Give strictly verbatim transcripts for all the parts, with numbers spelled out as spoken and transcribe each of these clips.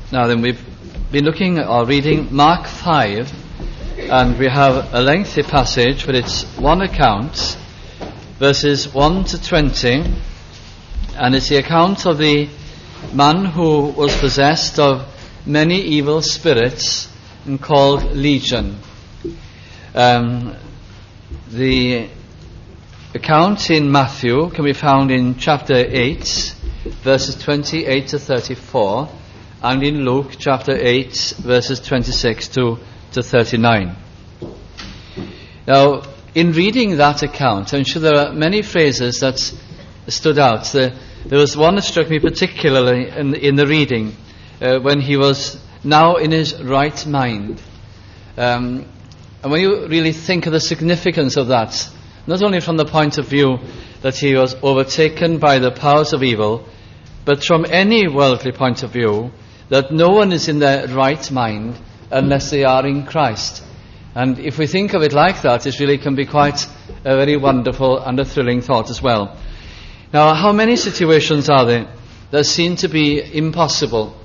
Now then, we've been looking or reading Mark five, and we have a lengthy passage, but it's one account, verses one to twenty, and it's the account of the man who was possessed of many evil spirits and called Legion. Um, the account in Matthew can be found in chapter eight, verses twenty-eight to thirty-four, and in Luke chapter eight, verses twenty-six to, to thirty-nine. Now, in reading that account, I'm sure there are many phrases that stood out. There, there was one that struck me particularly in, in the reading, uh, when he was now in his right mind. Um, and when you really think of the significance of that, not only from the point of view that he was overtaken by the powers of evil, but from any worldly point of view, that no one is in their right mind unless they are in Christ. And if we think of it like that, it really can be quite a very wonderful and a thrilling thought as well. Now, how many situations are there that seem to be impossible?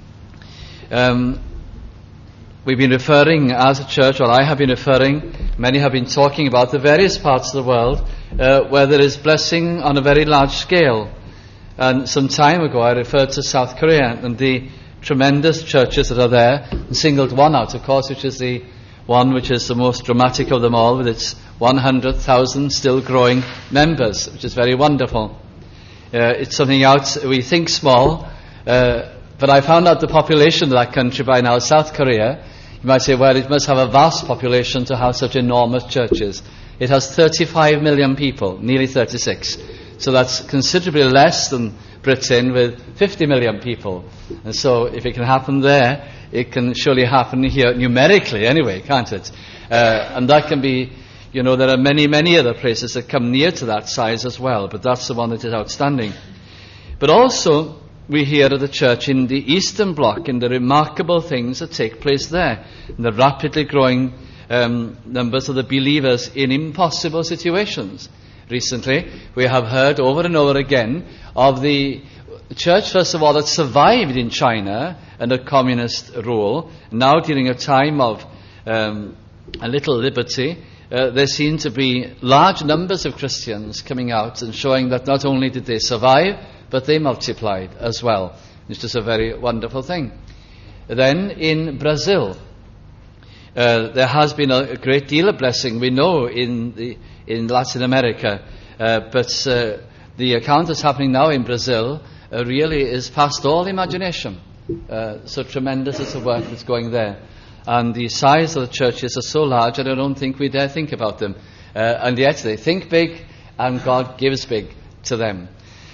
Um, we've been referring as a church, or I have been referring, many have been talking about the various parts of the world uh, where there is blessing on a very large scale. And some time ago I referred to South Korea and the tremendous churches that are there, and singled one out, of course, which is the one which is the most dramatic of them all, with its one hundred thousand still growing members, which is very wonderful. Uh, it's something out, we think small, uh, but I found out the population of that country by now, South Korea. You might say, well, it must have a vast population to have such enormous churches. It has thirty-five million people, nearly thirty-six. So that's considerably less than Britain with fifty million people. And so if it can happen there, it can surely happen here, numerically anyway, can't it? Uh, and that can be, you know, there are many, many other places that come near to that size as well, but that's the one that is outstanding. But also, we hear of the church in the Eastern Bloc and the remarkable things that take place there, and the rapidly growing um, numbers of the believers in impossible situations. Recently, we have heard over and over again of the church, first of all, that survived in China under communist rule. Now, during a time of um, a little liberty, uh, there seem to be large numbers of Christians coming out and showing that not only did they survive, but they multiplied as well. It's just a very wonderful thing. Then, in Brazil, uh, there has been a, a great deal of blessing, we know, in the in Latin America, uh, but uh, the account that's happening now in Brazil uh, really is past all imagination. Uh, so tremendous is the work that's going there. And the size of the churches are so large that I don't think we dare think about them. Uh, and yet they think big, and God gives big to them.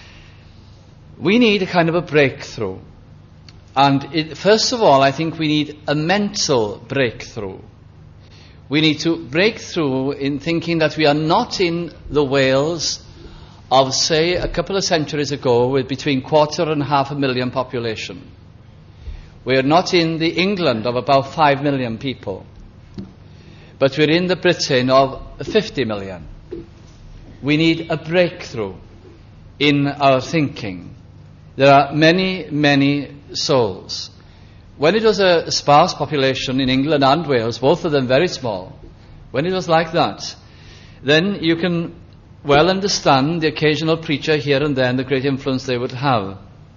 We need a kind of a breakthrough. And it, first of all, I think we need a mental breakthrough. We need to break through in thinking that we are not in the Wales of, say, a couple of centuries ago with between quarter and half a million population. We are not in the England of about five million people. But we're in the Britain of fifty million. We need a breakthrough in our thinking. There are many, many souls. When it was a sparse population in England and Wales, both of them very small, when it was like that, then you can well understand the occasional preacher here and there and the great influence they would have.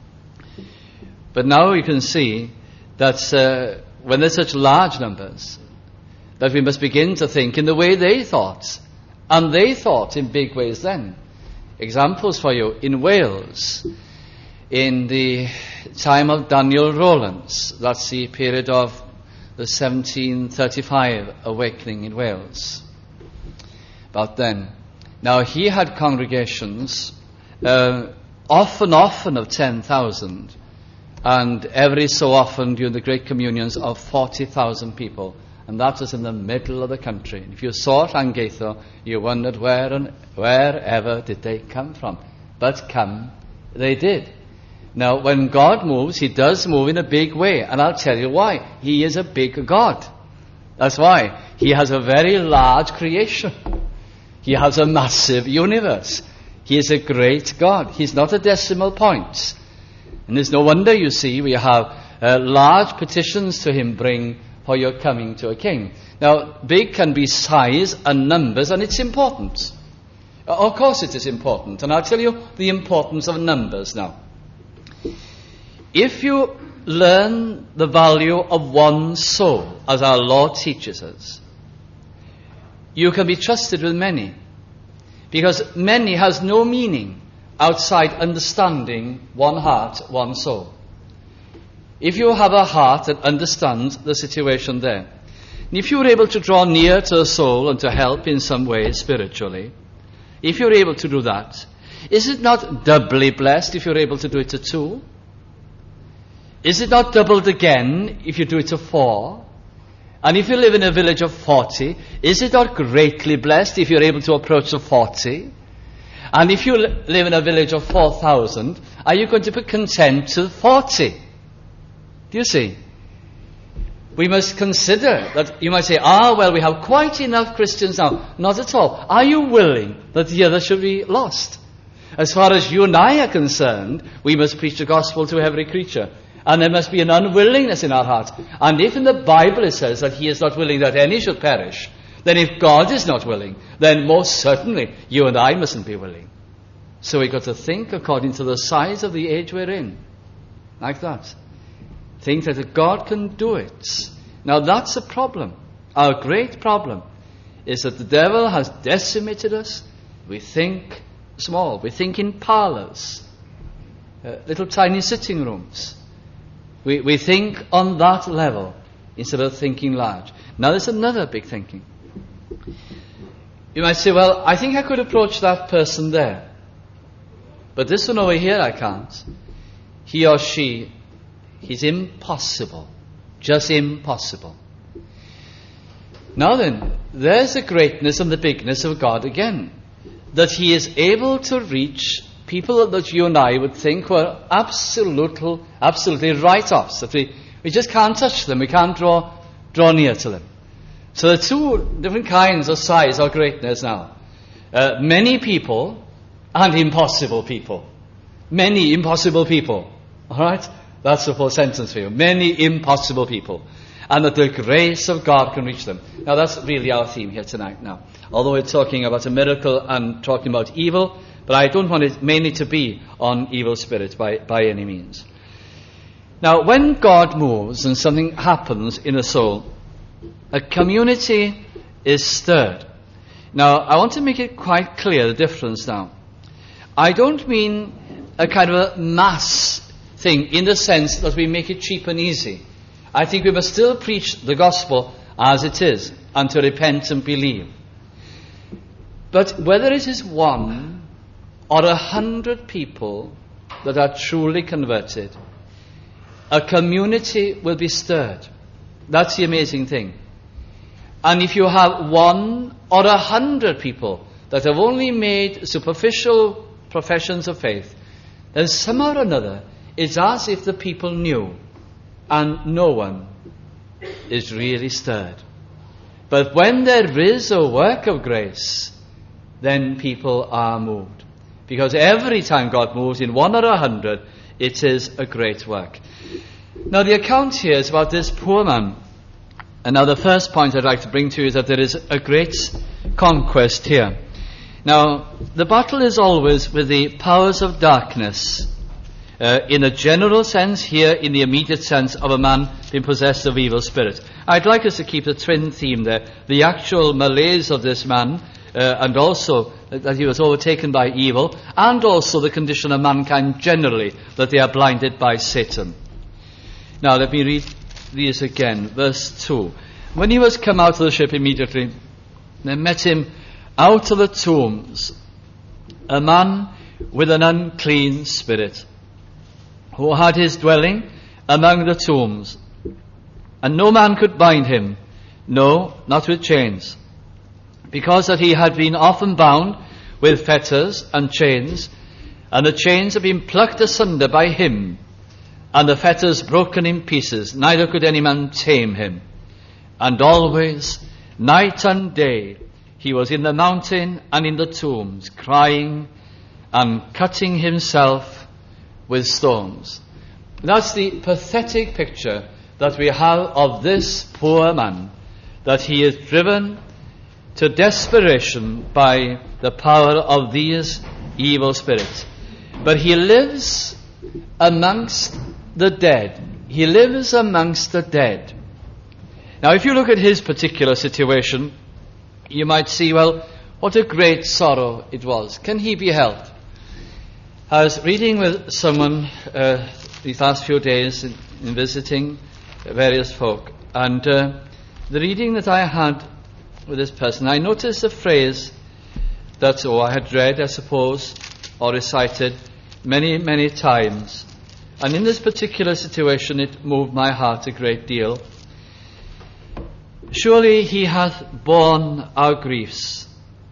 But now you can see that uh, when there's such large numbers, that we must begin to think in the way they thought. And they thought in big ways then. Examples for you. In Wales, in the time of Daniel Rowlands, that's the period of the seventeen thirty-five awakening in Wales, about then. Now, he had congregations uh, often, often of ten thousand, and every so often during the Great Communions of forty thousand people. And that was in the middle of the country. And if you saw Llangeitho, you wondered where and wherever did they come from. But come they did. Now, when God moves, he does move in a big way. And I'll tell you why. He is a big God. That's why. He has a very large creation. He has a massive universe. He is a great God. He's not a decimal point. And there's no wonder, you see, we have uh, large petitions to him bring for your coming to a king. Now, big can be size and numbers, and it's important. Uh, of course it is important, and I'll tell you the importance of numbers now. If you learn the value of one soul, as our Lord teaches us, you can be trusted with many, because many has no meaning outside understanding one heart, one soul. If you have a heart that understands the situation there, and if you're able to draw near to a soul and to help in some way spiritually, if you're able to do that, is it not doubly blessed if you're able to do it to two? Is it not doubled again if you do it to four? And if you live in a village of forty, is it not greatly blessed if you're able to approach the forty? And if you li- live in a village of four thousand, are you going to be content to forty? Do you see? We must consider that you might say, ah, well, we have quite enough Christians now. Not at all. Are you willing that the other should be lost? As far as you and I are concerned, we must preach the gospel to every creature. And there must be an unwillingness in our heart. And if in the Bible it says that he is not willing that any should perish, then if God is not willing, then most certainly you and I mustn't be willing. So we've got to think according to the size of the age we're in. Like that. Think that God can do it. Now that's a problem. Our great problem is that the devil has decimated us. We think small. We think in parlors, uh, little tiny sitting rooms. We, we think on that level instead of thinking large. Now there's another big thinking. You might say, well, I think I could approach that person there. But this one over here I can't. He or she, he's impossible. Just impossible. Now then, there's the greatness and the bigness of God again. That he is able to reach people that you and I would think were absolutely, absolutely write-offs. That we, we just can't touch them. We can't draw, draw near to them. So there are two different kinds of size or greatness now. Uh, many people and impossible people. Many impossible people. All right? That's the full sentence for you. Many impossible people. And that the grace of God can reach them. Now that's really our theme here tonight now. Although we're talking about a miracle and talking about evil, but I don't want it mainly to be on evil spirits by, by any means. Now when God moves and something happens in a soul, a community is stirred. Now I want to make it quite clear the difference now. I don't mean a kind of a mass thing in the sense that we make it cheap and easy. I think we must still preach the gospel as it is and to repent and believe. But whether it is one or a hundred people that are truly converted, a community will be stirred. That's the amazing thing. And if you have one or a hundred people that have only made superficial professions of faith, then somehow or another it's as if the people knew and no one is really stirred. But when there is a work of grace, then people are moved. Because every time God moves in one or a hundred, it is a great work. Now the account here is about this poor man. And now the first point I'd like to bring to you is that there is a great conquest here. Now, the battle is always with the powers of darkness. Uh, in a general sense, here in the immediate sense of a man being possessed of evil spirits. I'd like us to keep the twin theme there, the actual malaise of this man, uh, and also that he was overtaken by evil, and also the condition of mankind generally, that they are blinded by Satan. Now let me read these again, verse two. When he was come out of the ship immediately, there met him out of the tombs a man with an unclean spirit, who had his dwelling among the tombs, and no man could bind him, no, not with chains, because that he had been often bound with fetters and chains, and the chains had been plucked asunder by him, and the fetters broken in pieces, neither could any man tame him. And always, night and day, he was in the mountain and in the tombs, crying and cutting himself with stones. That's the pathetic picture that we have of this poor man, that he is driven to desperation by the power of these evil spirits. But he lives amongst the dead. He lives amongst the dead. Now, if you look at his particular situation, you might see, well, what a great sorrow it was. Can he be helped? I was reading with someone uh, these last few days in, in visiting various folk, and uh, the reading that I had with this person, I noticed a phrase that, oh, I had read, I suppose, or recited many, many times. And in this particular situation, it moved my heart a great deal. Surely he hath borne our griefs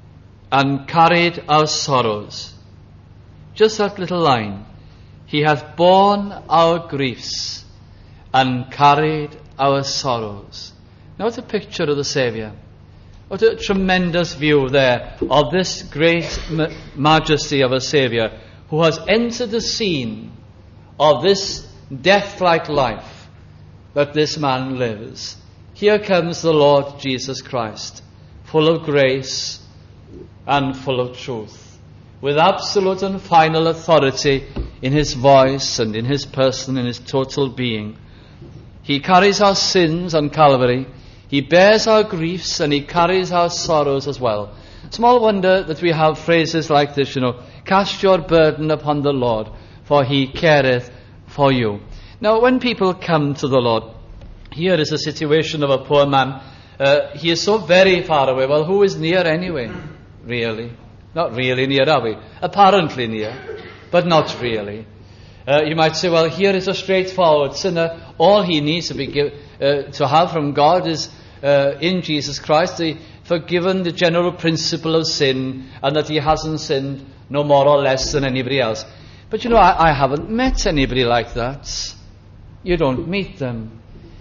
and carried our sorrows. Just that little line. He hath borne our griefs and carried our sorrows. Now, what a picture of the Saviour. What a tremendous view there of this great ma- majesty of a Saviour who has entered the scene of this death-like life that this man lives. Here comes the Lord Jesus Christ, full of grace and full of truth, with absolute and final authority in his voice and in his person, in his total being. He carries our sins on Calvary. He bears our griefs and he carries our sorrows as well. Small wonder that we have phrases like this, you know, cast your burden upon the Lord, for he careth for you. Now, when people come to the Lord, here is a situation of a poor man. Uh, he is so very far away. Well, who is near anyway? Really? Not really near, are we? Apparently near, but not really. Uh, you might say, well, here is a straightforward sinner. All he needs to be give, uh, to have from God is uh, in Jesus Christ, the forgiven the general principle of sin, and that he hasn't sinned no more or less than anybody else. But you know, I, I haven't met anybody like that. You don't meet them.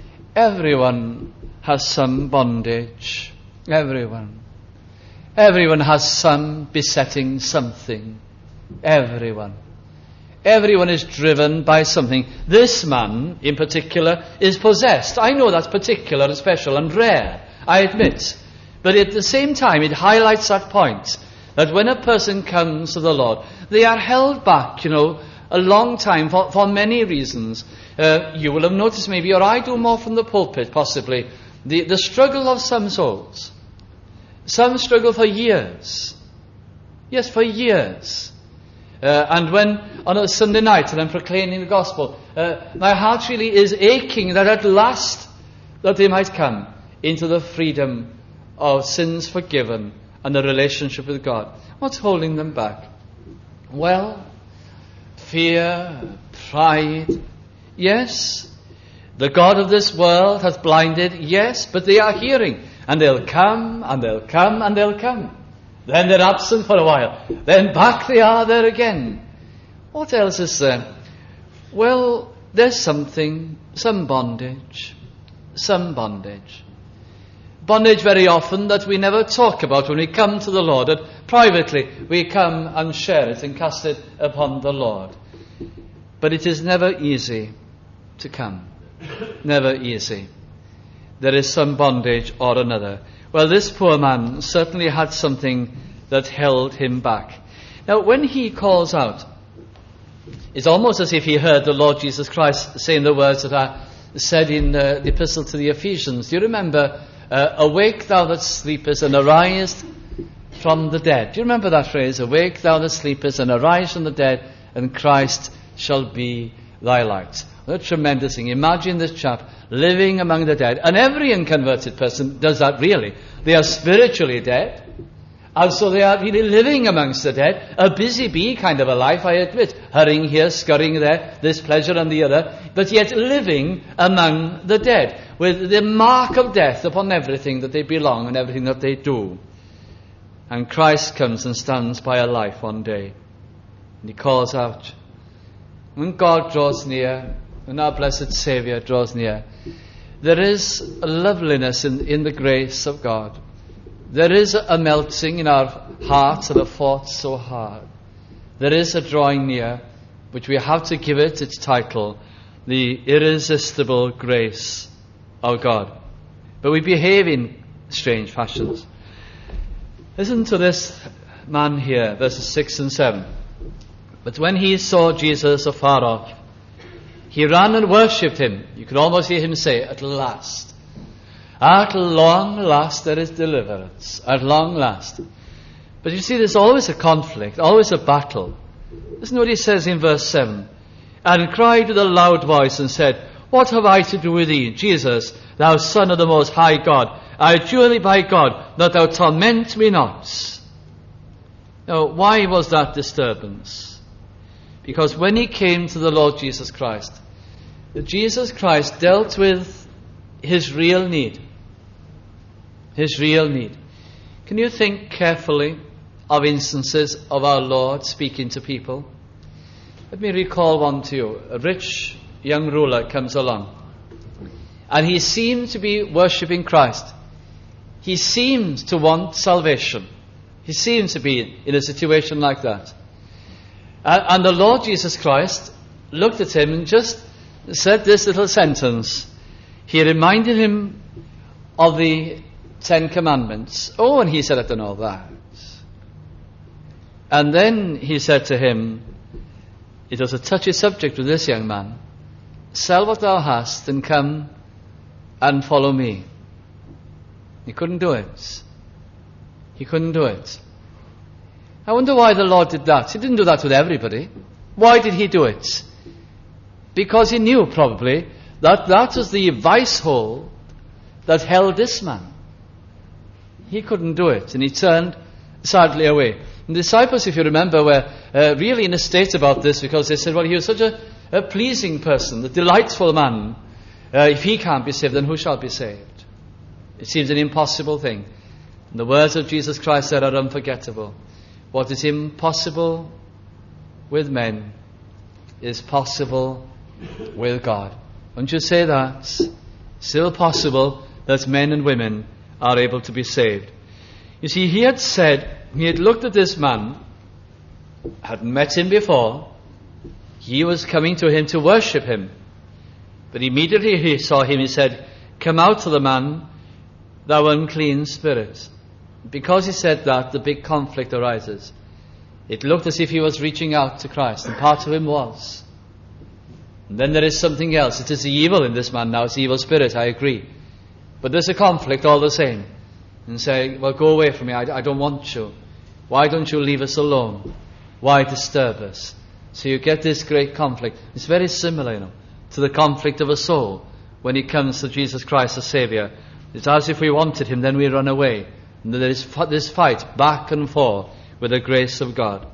Everyone has some bondage. Everyone. Everyone has some besetting something. Everyone. Everyone is driven by something. This man, in particular, is possessed. I know that's particular and special and rare, I admit. But at the same time, it highlights that point, that when a person comes to the Lord, they are held back, you know, a long time for, for many reasons. Uh, you will have noticed maybe, or I do more from the pulpit possibly, the, the struggle of some souls. Some struggle for years. Yes, for years. Uh, and when on a Sunday night and I'm proclaiming the gospel, uh, my heart really is aching that at last that they might come into the freedom of sins forgiven and the relationship with God. What's holding them back? Well, fear, pride. Yes, the God of this world hath blinded. Yes, but they are hearing, and they'll come, and they'll come, and they'll come. Then they're absent for a while. Then back they are there again. What else is there? Well, there's something, some bondage, some bondage. Bondage very often that we never talk about when we come to the Lord. And privately we come and share it and cast it upon the Lord. But it is never easy to come. Never easy. There is some bondage or another. Well, this poor man certainly had something that held him back. Now, when he calls out, it's almost as if he heard the Lord Jesus Christ saying the words that are said in uh, the epistle to the Ephesians. Do you remember, uh, awake thou that sleepest and arise from the dead? Do you remember that phrase? Awake thou that sleepest and arise from the dead, and Christ shall be thy light. What a tremendous thing. Imagine this chap living among the dead. And every unconverted person does that really. They are spiritually dead. And so they are really living amongst the dead. A busy bee kind of a life, I admit. Hurrying here, scurrying there, this pleasure and the other. But yet living among the dead. With the mark of death upon everything that they belong and everything that they do. And Christ comes and stands by a life one day. And he calls out. When God draws near, when our blessed Saviour draws near, there is a loveliness in, in the grace of God. There is a melting in our hearts that have fought so hard. There is a drawing near, which we have to give it its title, the irresistible grace of God. But we behave in strange fashions. Listen to this man here, verses six and seven. But when he saw Jesus afar off, he ran and worshipped him. You could almost hear him say, at last. At long last there is deliverance. At long last. But you see, there's always a conflict, always a battle. Listen to what he says in verse seven. And cried with a loud voice and said, What have I to do with thee, Jesus, thou Son of the Most High God? I adjure thee by God, that thou torment me not. Now, why was that disturbance? Because when he came to the Lord Jesus Christ, Jesus Christ dealt with his real need. His real need. Can you think carefully of instances of our Lord speaking to people? Let me recall one to you. A rich young ruler comes along, and he seemed to be worshipping Christ. He seemed to want salvation. He seems to be in a situation like that. Uh, and the Lord Jesus Christ looked at him and just said this little sentence. He reminded him of the Ten Commandments. Oh, and he said, I don't know that. And then he said to him, it was a touchy subject with this young man. Sell what thou hast and come and follow me. He couldn't do it. He couldn't do it. I wonder why the Lord did that. He didn't do that with everybody. Why did he do it? Because he knew probably that that was the vice hole that held this man. He couldn't do it, and he turned sadly away. And the disciples, if you remember, were uh, really in a state about this, because they said, well, he was such a, a pleasing person, a delightful man. Uh, if he can't be saved, then who shall be saved? It seems an impossible thing. And the words of Jesus Christ there are unforgettable. What is impossible with men is possible with God. Won't you say that? Still possible that men and women are able to be saved. You see, he had said, he had looked at this man, hadn't met him before. He was coming to him to worship him. But immediately he saw him, he said, Come out to the man, thou unclean spirit. Because he said that, the big conflict arises. It looked as if he was reaching out to Christ, and part of him was. And then there is something else. It is the evil in this man now. It's the evil spirit, I agree. But there's a conflict all the same. And say, well, go away from me. I, I don't want you. Why don't you leave us alone? Why disturb us? So you get this great conflict. It's very similar, you know, to the conflict of a soul when it comes to Jesus Christ the Saviour. It's as if we wanted him, then we run away. And there is this fight back and forth with the grace of God.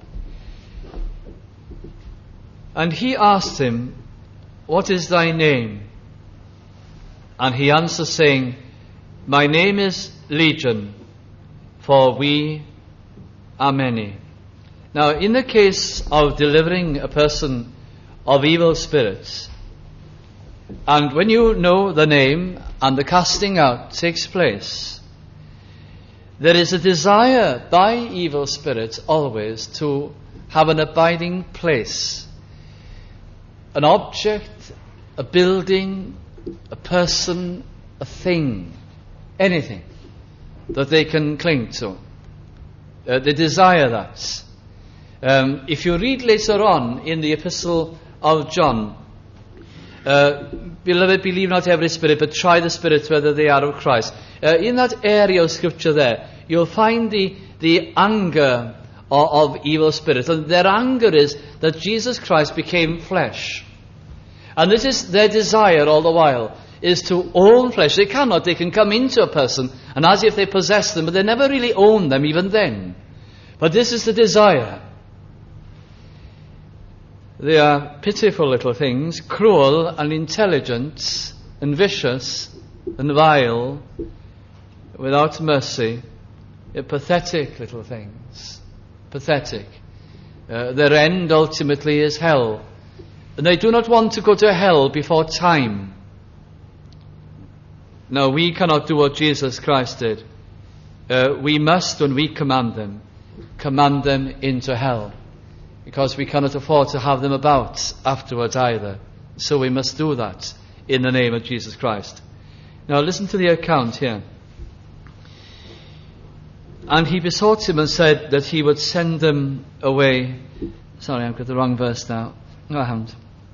And he asked him, What is thy name? And he answered, saying, My name is Legion, for we are many. Now, in the case of delivering a person of evil spirits, and when you know the name and the casting out takes place, there is a desire by evil spirits always to have an abiding place, an object, a building, a person, a thing, anything that they can cling to. Uh, they desire that. Um, if you read later on in the Epistle of John, uh, Beloved, believe not every spirit, but try the spirits whether they are of Christ. Uh, in that area of Scripture there, you'll find the, the anger of, of evil spirits. And their anger is that Jesus Christ became flesh. And this is their desire all the while, is to own flesh. They cannot. They can come into a person, and as if they possess them, but they never really own them even then. But this is the desire. They are pitiful little things, cruel and intelligent and vicious and vile, without mercy. They're pathetic little things. Pathetic. Uh, their end ultimately is hell. And they do not want to go to hell before time. No, we cannot do what Jesus Christ did. Uh, we must, when we command them, command them into hell. Because we cannot afford to have them about afterwards either. So we must do that in the name of Jesus Christ. Now listen to the account here. And he besought him and said that he would send them away. Sorry, I've got the wrong verse now. No, I haven't.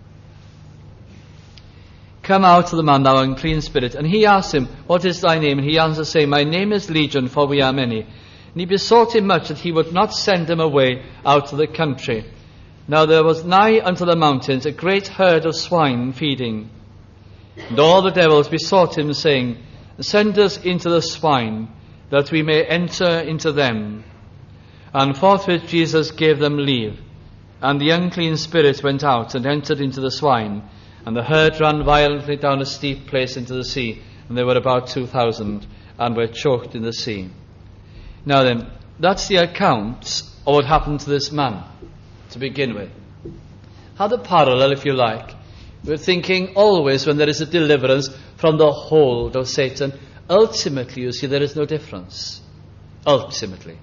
Come out of the man, thou unclean spirit. And he asked him, what is thy name? And he answered, saying, my name is Legion, for we are many. And he besought him much that he would not send them away out of the country. Now there was nigh unto the mountains a great herd of swine feeding. And all the devils besought him, saying, send us into the swine, that we may enter into them. And forthwith Jesus gave them leave. And the unclean spirit went out and entered into the swine. And the herd ran violently down a steep place into the sea. And there were about two thousand, and were choked in the sea. Now then, that's the account of what happened to this man, to begin with. How the parallel, if you like. We're thinking always when there is a deliverance from the hold of Satan, ultimately, you see, there is no difference. Ultimately.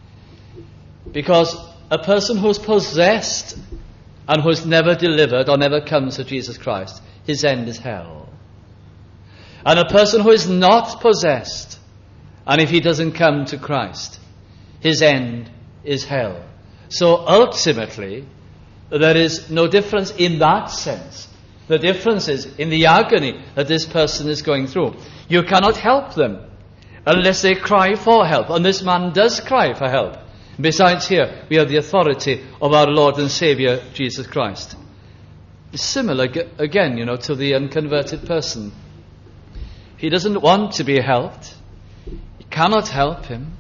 Because a person who's possessed and who's never delivered or never comes to Jesus Christ, his end is hell. And a person who is not possessed, and if he doesn't come to Christ, his end is hell. So ultimately, there is no difference in that sense. The difference is in the agony that this person is going through. You cannot help them unless they cry for help. And this man does cry for help. Besides here, we have the authority of our Lord and Saviour, Jesus Christ. It's similar, again, you know, to the unconverted person. He doesn't want to be helped. You cannot help him.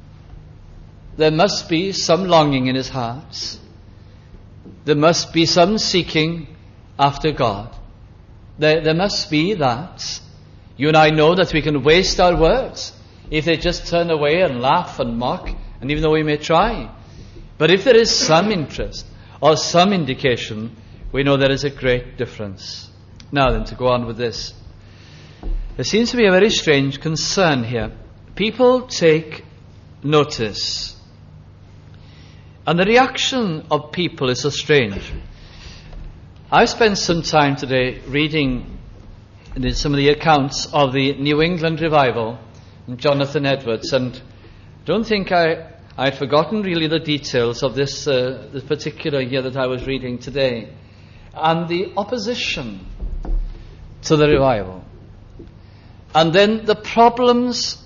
There must be some longing in his heart. There must be some seeking after God. There, there must be that. You and I know that we can waste our words if they just turn away and laugh and mock, and even though we may try. But if there is some interest or some indication, we know there is a great difference. Now then, to go on with this. There seems to be a very strange concern here. People take notice. And the reaction of people is so strange. I spent some time today reading some of the accounts of the New England revival and Jonathan Edwards, and I don't think I, I'd forgotten really the details of this, uh, this particular year that I was reading today, and the opposition to the revival. And then the problems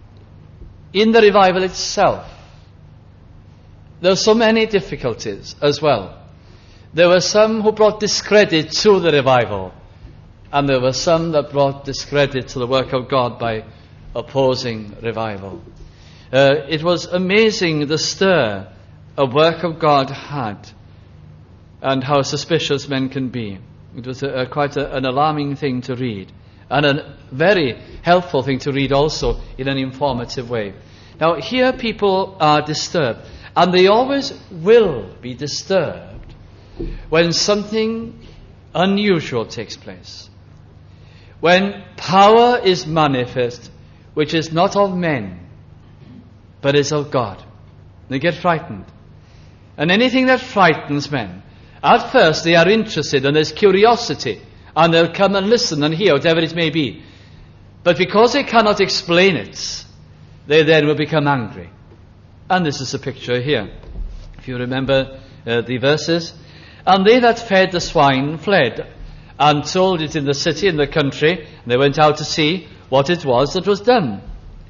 in the revival itself. There were so many difficulties as well. There were some who brought discredit to the revival, and there were some that brought discredit to the work of God by opposing revival. Uh, it was amazing the stir a work of God had, and how suspicious men can be. It was a, a, quite a, an alarming thing to read, and a very helpful thing to read also in an informative way. Now here people are disturbed, and they always will be disturbed when something unusual takes place. When power is manifest, which is not of men, but is of God. They get frightened. And anything that frightens men, at first they are interested and there's curiosity, and they'll come and listen and hear whatever it may be. But because they cannot explain it, they then will become angry. And this is a picture here. If you remember uh, the verses. And they that fed the swine fled, and told it in the city, in the country. They went out to see what it was that was done.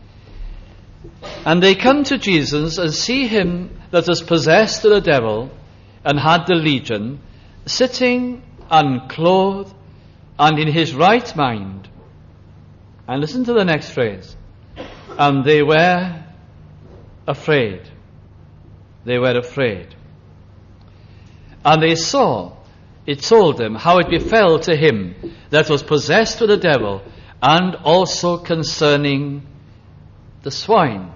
And they come to Jesus and see him that was possessed of the devil and had the legion, sitting unclothed and in his right mind. And listen to the next phrase. And they were afraid. They were afraid. And they saw, it told them, how it befell to him that was possessed with the devil, and also concerning the swine.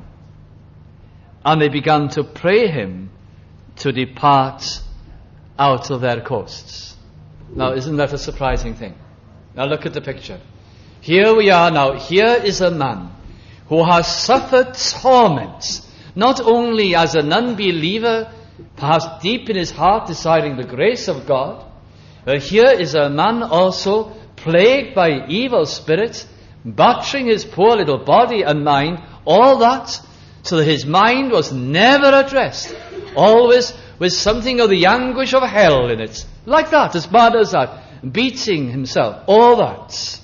And they began to pray him to depart out of their coasts. Now, isn't that a surprising thing? Now look at the picture. Here we are now. Here is a man who has suffered torments, not only as an unbeliever, perhaps deep in his heart desiring the grace of God, But here is a man also plagued by evil spirits, battering his poor little body and mind, all that, so that his mind was never addressed, always with something of the anguish of hell in it, like that, as bad as that, beating himself, all that.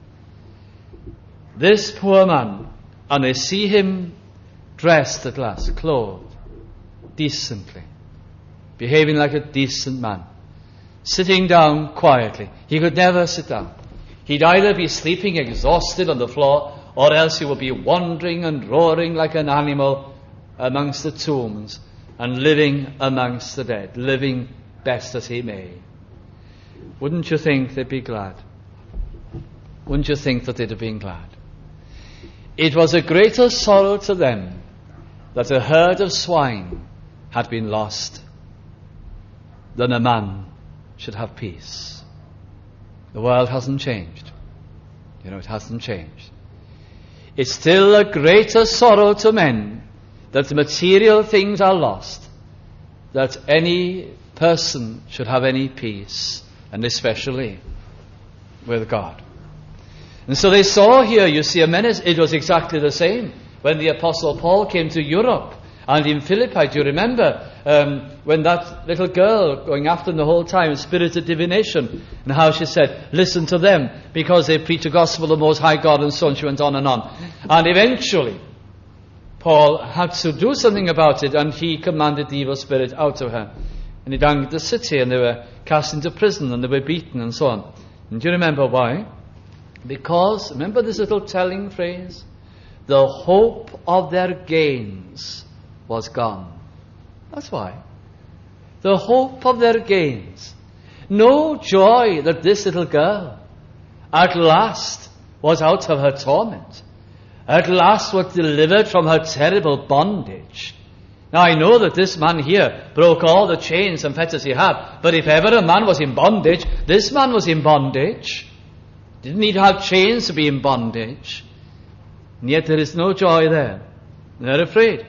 This poor man, and they see him dressed at last, clothed, decently, behaving like a decent man, sitting down quietly. He could never sit down. He'd either be sleeping exhausted on the floor, or else he would be wandering and roaring like an animal amongst the tombs and living amongst the dead, living best as he may. Wouldn't you think they'd be glad? Wouldn't you think that they'd have been glad? It was a greater sorrow to them that a herd of swine had been lost than a man should have peace. The world hasn't changed. You know, it hasn't changed. It's still a greater sorrow to men that the material things are lost, that any person should have any peace, and especially with God. And so they saw here, you see, a menace. It was exactly the same when the Apostle Paul came to Europe and in Philippi. Do you remember um, when that little girl going after him the whole time, spirit of divination, and how she said, listen to them because they preach the gospel of the Most High God, and so on. She went on and on. And eventually, Paul had to do something about it, and he commanded the evil spirit out of her. And he danged the city, and they were cast into prison, and they were beaten, and so on. And do you remember why? Because, remember this little telling phrase? The hope of their gains was gone. That's why. The hope of their gains. No joy that this little girl at last was out of her torment. At last was delivered from her terrible bondage. Now I know that this man here broke all the chains and fetters he had, but if ever a man was in bondage, this man was in bondage. Didn't need to have chains to be in bondage. And yet there is no joy there. They're afraid.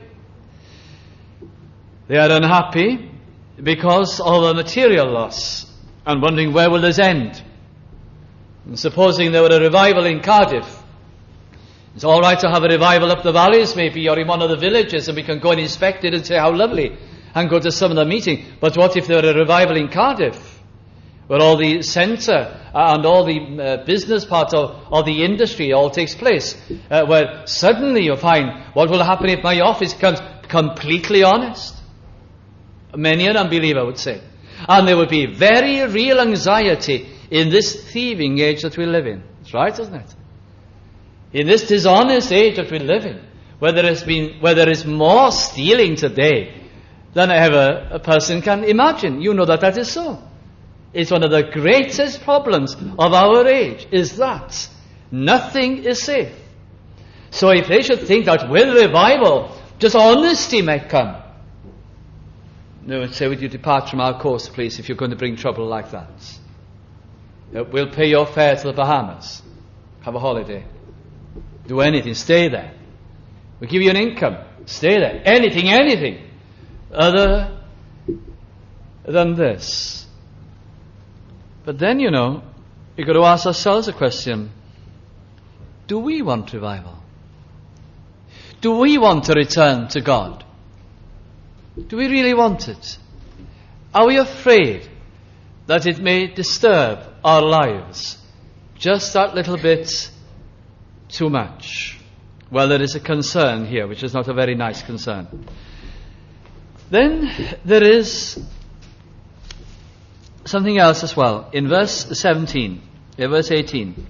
They are unhappy because of a material loss and wondering where will this end. And supposing there were a revival in Cardiff, it's all right to have a revival up the valleys maybe, or in one of the villages, and we can go and inspect it and say how lovely and go to some of the meeting. But what if there were a revival in Cardiff, where all the centre and all the uh, business part of, of the industry all takes place, uh, where suddenly you find what will happen if my office becomes completely honest? Many an unbeliever would say. And there would be very real anxiety in this thieving age that we live in. That's right, isn't it? In this dishonest age that we live in, where there has been, where there is more stealing today than ever a person can imagine. You know that that is so. It's one of the greatest problems of our age, is that nothing is safe. So if they should think that with revival, just honesty might come, they would say, would you depart from our course, please, if you're going to bring trouble like that? We'll pay your fare to the Bahamas. Have a holiday. Do anything. Stay there. We'll give you an income. Stay there. Anything, anything other than this. But then, you know, you've got to ask ourselves a question. Do we want revival? Do we want to return to God? Do we really want it? Are we afraid that it may disturb our lives just that little bit too much? Well, there is a concern here, which is not a very nice concern. Then there is something else as well. In verse seventeen, in verse eighteen.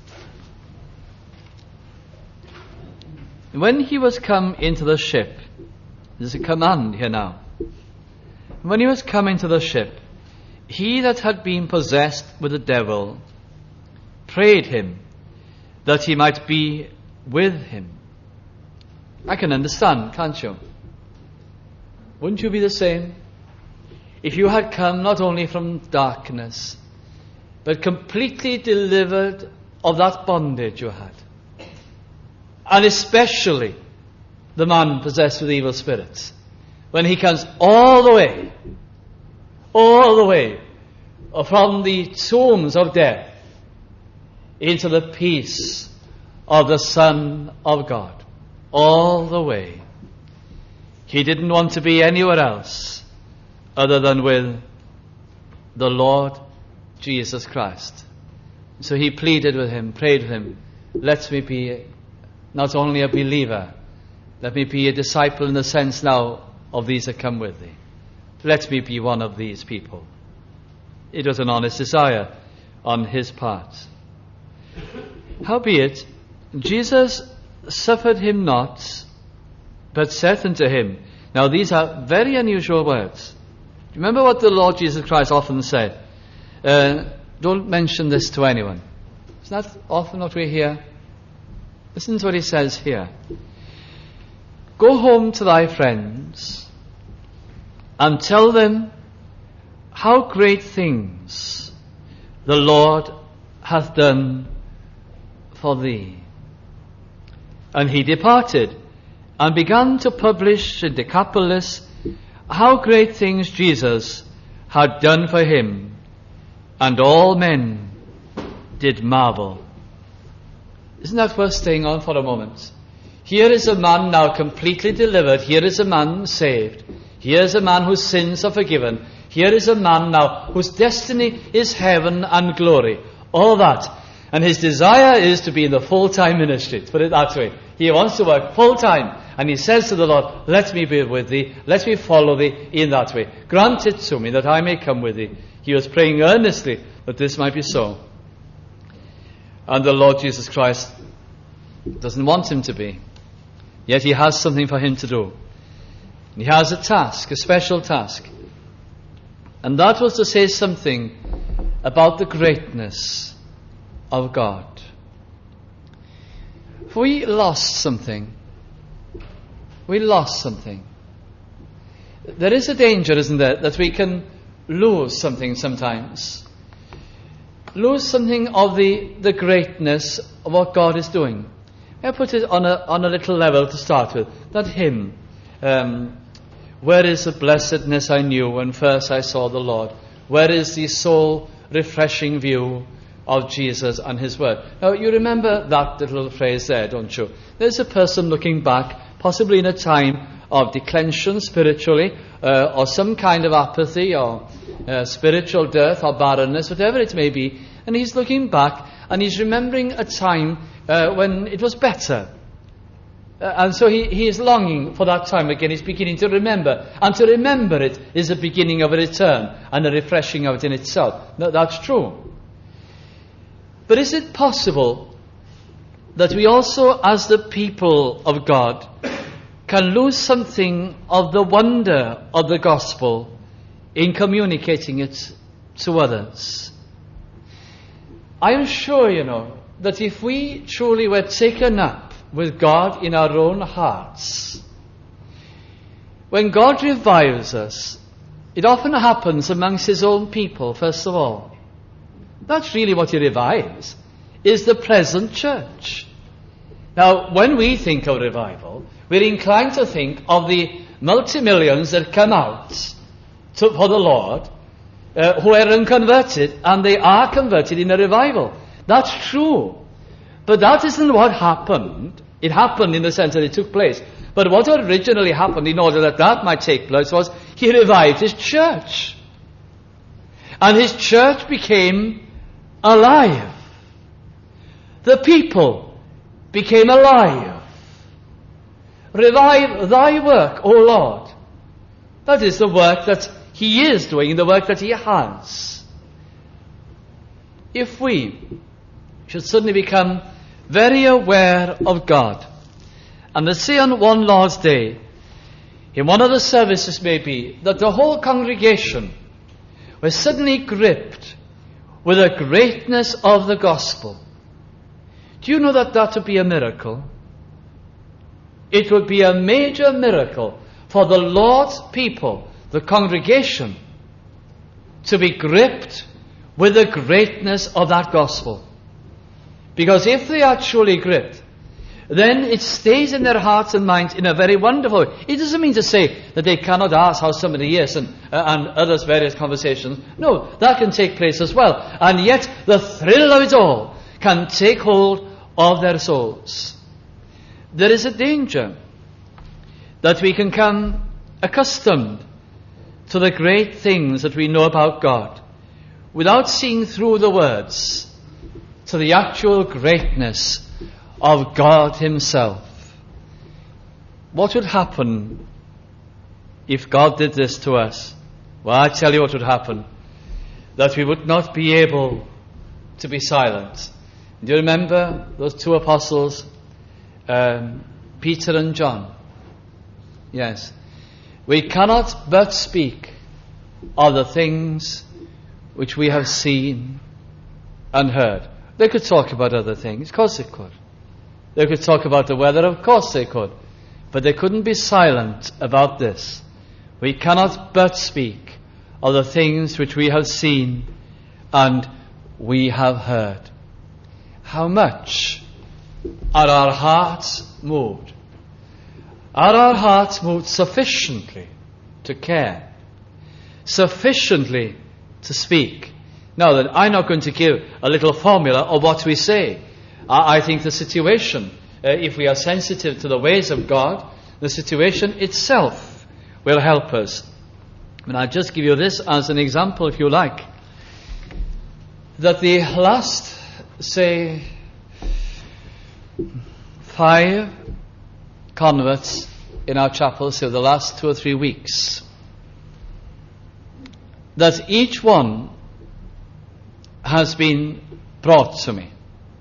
When he was come into the ship, there's a command here now. When he was come into the ship, he that had been possessed with the devil prayed him that he might be with him. I can understand, can't you? Wouldn't you be the same? If you had come not only from darkness, but completely delivered of that bondage you had. And especially the man possessed with evil spirits. When he comes all the way, all the way from the tombs of death into the peace of the Son of God all the way. He didn't want to be anywhere else other than with the Lord Jesus Christ. So he pleaded with him, prayed with him, let me be not only a believer, let me be a disciple in the sense now of these that come with thee. Let me be one of these people. It was an honest desire on his part. Howbeit, Jesus suffered him not, but said unto him. Now these are very unusual words. Remember what the Lord Jesus Christ often said. Uh, don't mention this to anyone. Isn't that often what we hear? Listen to what he says here. Go home to thy friends and tell them how great things the Lord hath done for thee. And he departed and began to publish in Decapolis how great things Jesus had done for him, and all men did marvel. Isn't that worth staying on for a moment? Here is a man now completely delivered. Here is a man saved. Here is a man whose sins are forgiven. Here is a man now whose destiny is heaven and glory. All that. And his desire is to be in the full-time ministry. To put it that way. He wants to work full-time. And he says to the Lord, let me be with thee. Let me follow thee in that way. Grant it to me that I may come with thee. He was praying earnestly that this might be so. And the Lord Jesus Christ doesn't want him to be. Yet he has something for him to do. He has a task, a special task. And that was to say something about the greatness of God. If we lost something, we lost something. There is a danger, isn't there, that we can lose something sometimes. Lose something of the, the greatness of what God is doing. I put it on a on a little level to start with. That hymn, um, where is the blessedness I knew when first I saw the Lord? Where is the soul refreshing view of Jesus and his word? Now you remember that little phrase there, don't you? There's a person looking back, possibly in a time of declension spiritually, uh, or some kind of apathy, or uh, spiritual dearth, or barrenness, whatever it may be, and he's looking back and he's remembering a time uh, when it was better. Uh, and so he, he is longing for that time again. He's beginning to remember. And to remember it is the beginning of a return and a refreshing of it in itself. No, that's true. But is it possible that we also, as the people of God, can lose something of the wonder of the gospel in communicating it to others? I am sure, you know, that if we truly were taken up with God in our own hearts, when God revives us, it often happens amongst his own people, first of all. That's really what he revives, is the present church. Now, when we think of revival, we're inclined to think of the multi-millions that come out to, for the Lord, uh, who are unconverted, and they are converted in a revival. That's true. But that isn't what happened. It happened in the sense that it took place. But what originally happened in order that that might take place was he revived his church. And his church became alive. The people became alive. Revive thy work, O Lord. That is the work that he is doing, the work that he has. If we should suddenly become very aware of God, and let's say on one Lord's Day, in one of the services maybe, that the whole congregation was suddenly gripped with the greatness of the gospel. Do you know that that would be a miracle? It would be a major miracle for the Lord's people, the congregation, to be gripped with the greatness of that gospel. Because if they are truly gripped, then it stays in their hearts and minds in a very wonderful way. It doesn't mean to say that they cannot ask how somebody is and, uh, and others various conversations. No, that can take place as well. And yet the thrill of it all can take hold of their souls. There is a danger that we can come accustomed to the great things that we know about God without seeing through the words to the actual greatness of God himself. What would happen if God did this to us? Well, I tell you what would happen. That we would not be able to be silent. Do you remember those two apostles, um, Peter and John? Yes. We cannot but speak of the things which we have seen and heard. They could talk about other things. Of course they could. They could talk about the weather. Of course they could. But they couldn't be silent about this. We cannot but speak of the things which we have seen and we have heard. How much are our hearts moved? Are our hearts moved sufficiently to care? Sufficiently to speak? Now then, I'm not going to give a little formula of what we say. I, I think the situation, uh, if we are sensitive to the ways of God, the situation itself will help us. And I'll just give you this as an example, if you like. That the last, say, five converts in our chapel, say the last two or three weeks, that each one has been brought to me.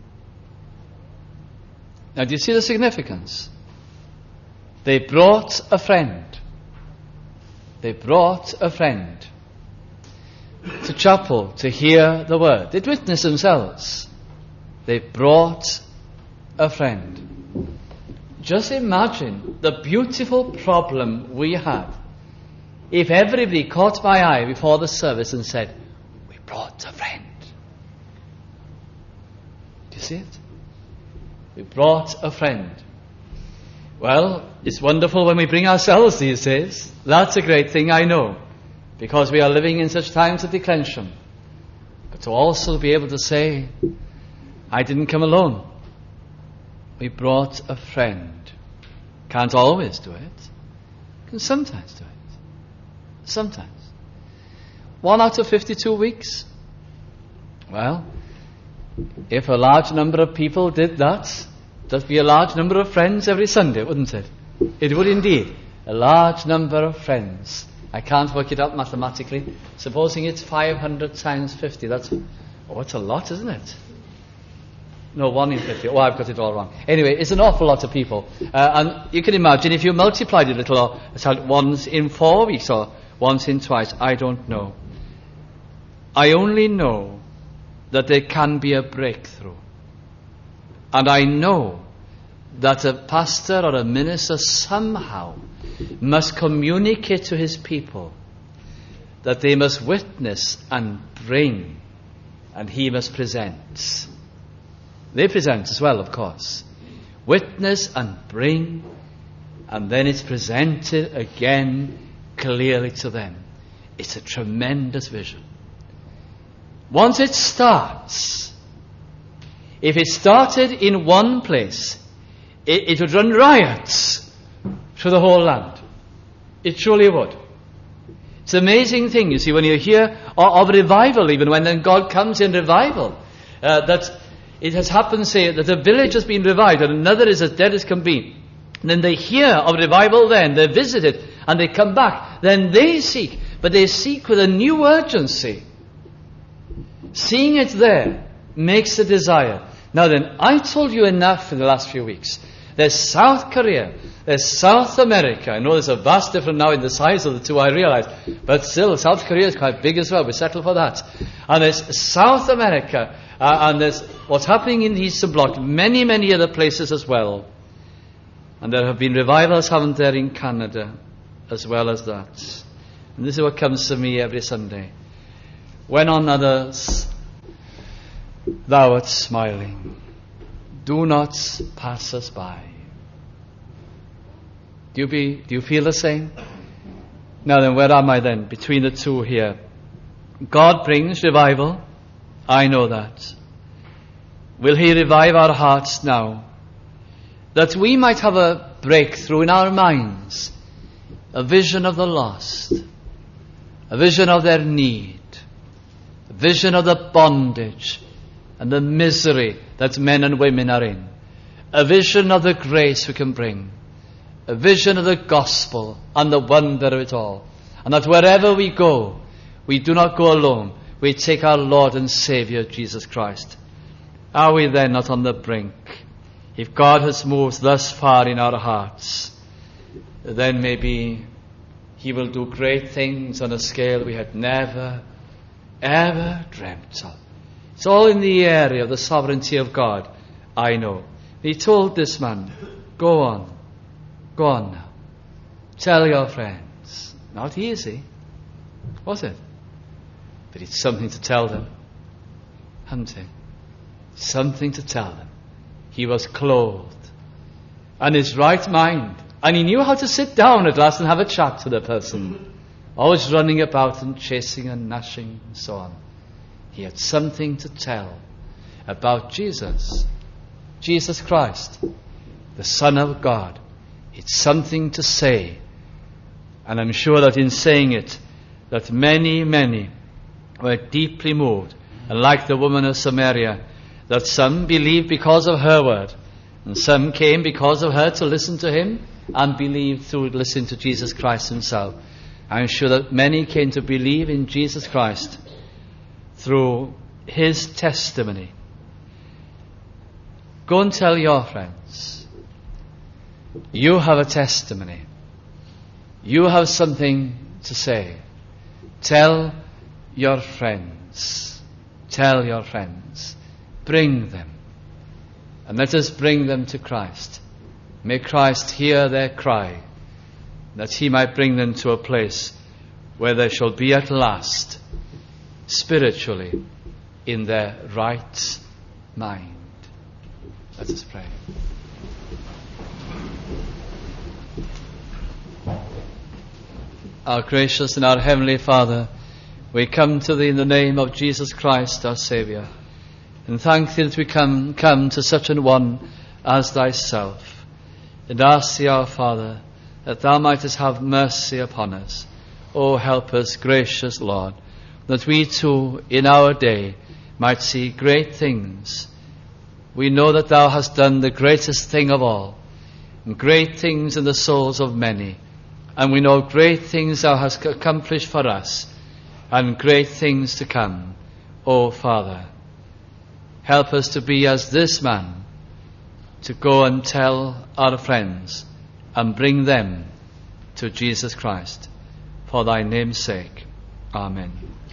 Now, do you see the significance? They brought a friend. They brought a friend to chapel to hear the word. They'd witnessed themselves. They brought a friend. Just imagine the beautiful problem we had if everybody caught my eye before the service and said, "We brought a friend." Do you see it? We brought a friend. Well, it's wonderful when we bring ourselves these days. That's a great thing, I know, because we are living in such times of declension. But to also be able to say, I didn't come alone. We brought a friend. Can't always do it. Can sometimes do it. Sometimes. One out of fifty-two weeks. Well, if a large number of people did that, there'd be a large number of friends every Sunday, wouldn't it? It would indeed. A large number of friends. I can't work it out mathematically. Supposing it's five hundred times fifty, that's, oh, it's a lot, isn't it? No, one in fifty. Oh, I've got it all wrong. Anyway, it's an awful lot of people. Uh, and you can imagine if you multiplied it a little, or once in four weeks, or once in twice, I don't know. I only know that there can be a breakthrough. And I know that a pastor or a minister somehow must communicate to his people that they must witness and bring, and he must present. They present as well, of course. Witness and bring, and then it's presented again clearly to them. It's a tremendous vision. Once it starts, if it started in one place, it, it would run riots through the whole land. It surely would. It's an amazing thing, you see, when you hear of, of revival, even when then God comes in revival, uh, that it has happened, say, that a village has been revived and another is as dead as can be. And then they hear of revival then, they visit it, and they come back. Then they seek, but they seek with a new urgency. Seeing it there makes a desire. Now then, I told you enough in the last few weeks. There's South Korea, there's South America. I know there's a vast difference now in the size of the two, I realize. But still, South Korea is quite big as well. We settle for that. And there's South America, uh, and there's what's happening in the Eastern Bloc, many, many other places as well. And there have been revivals, haven't there, in Canada as well as that. And this is what comes to me every Sunday. When on others thou art smiling, do not pass us by. Do you, be, do you feel the same? Now then, where am I then between the two here? God brings revival. I know that. Will He revive our hearts now? That we might have a breakthrough in our minds, a vision of the lost, a vision of their need, a vision of the bondage and the misery that men and women are in, a vision of the grace we can bring, a vision of the gospel and the wonder of it all, and that wherever we go, we do not go alone, we take our Lord and Saviour Jesus Christ. Are we then not on the brink? If God has moved thus far in our hearts, then maybe He will do great things on a scale we had never, ever dreamt of. It's all in the area of the sovereignty of God, I know. He told this man, go on, go on now. Tell your friends. Not easy, was it? But it's something to tell them, hadn't it? Something to tell them. He was clothed and his right mind, and he knew how to sit down at last and have a chat to the person, always running about and chasing and gnashing and so on. He had something to tell about Jesus, Jesus Christ, the Son of God. It's something to say, and I'm sure that in saying it, that many, many were deeply moved, and like the woman of Samaria, that some believed because of her word, and some came because of her to listen to Him, and believed through listening to Jesus Christ Himself. I'm sure that many came to believe in Jesus Christ through His testimony. Go and tell your friends. You have a testimony. You have something to say. Tell your friends. Tell your friends. Bring them. And let us bring them to Christ. May Christ hear their cry, that He might bring them to a place where they shall be at last, spiritually, in their right mind. Let us pray. Our gracious and our heavenly Father, we come to Thee in the name of Jesus Christ, our Saviour, and thank Thee that we come, come to such an one as Thyself, and ask Thee, our Father, that Thou mightest have mercy upon us. O help us, gracious Lord, that we too in our day might see great things. We know that Thou hast done the greatest thing of all, and great things in the souls of many, and we know great things Thou hast accomplished for us, and great things to come. O Father, help us to be as this man, to go and tell our friends and bring them to Jesus Christ. For Thy name's sake. Amen.